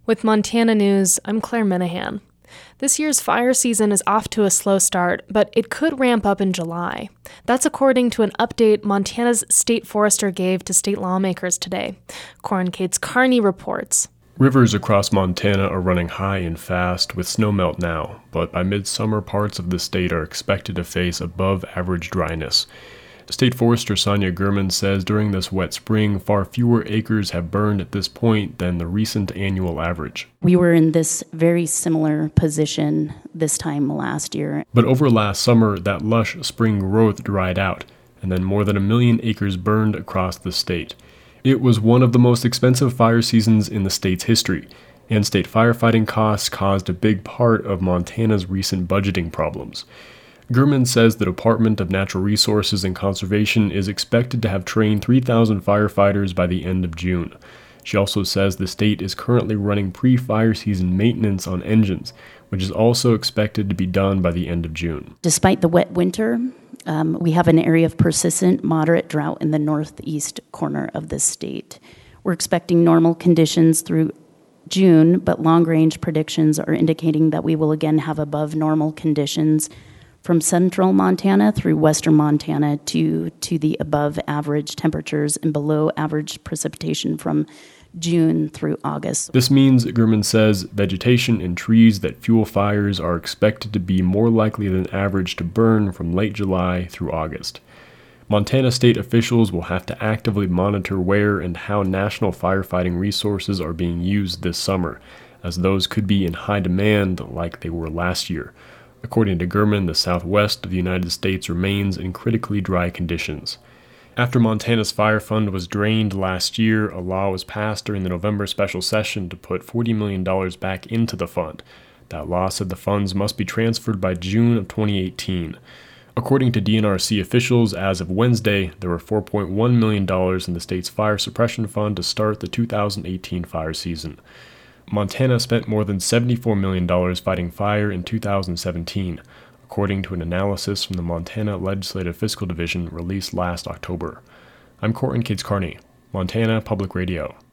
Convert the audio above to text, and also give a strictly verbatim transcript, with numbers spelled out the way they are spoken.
With Montana News, I'm Claire Minahan. This year's fire season is off to a slow start, but it could ramp up in July. That's according to an update Montana's state forester gave to state lawmakers today. Corin Cates Carney reports. Rivers across Montana are running high and fast with snowmelt now, but by midsummer parts of the state are expected to face above-average dryness. State Forester Sonia Gurman says during this wet spring, far fewer acres have burned at this point than the recent annual average. We were in this very similar position this time last year. But over last summer, that lush spring growth dried out, and then more than a million acres burned across the state. It was one of the most expensive fire seasons in the state's history, and state firefighting costs caused a big part of Montana's recent budgeting problems. Gurman says the Department of Natural Resources and Conservation is expected to have trained three thousand firefighters by the end of June. She also says the state is currently running pre-fire season maintenance on engines, which is also expected to be done by the end of June. Despite the wet winter, um, we have an area of persistent moderate drought in the northeast corner of the state. We're expecting normal conditions through June, but long-range predictions are indicating that we will again have above normal conditions from central Montana through western Montana to, to the above average temperatures and below average precipitation from June through August. This means, Gurman says, vegetation and trees that fuel fires are expected to be more likely than average to burn from late July through August. Montana state officials will have to actively monitor where and how national firefighting resources are being used this summer, as those could be in high demand like they were last year. According to Gurman, the southwest of the United States remains in critically dry conditions. After Montana's fire fund was drained last year, a law was passed during the November special session to put forty million dollars back into the fund. That law said the funds must be transferred by June of twenty eighteen. According to D N R C officials, as of Wednesday, there were four point one million dollars in the state's fire suppression fund to start the two thousand eighteen fire season. Montana spent more than seventy-four million dollars fighting fire in two thousand seventeen, according to an analysis from the Montana Legislative Fiscal Division released last October. I'm Corin Cates Carney, Montana Public Radio.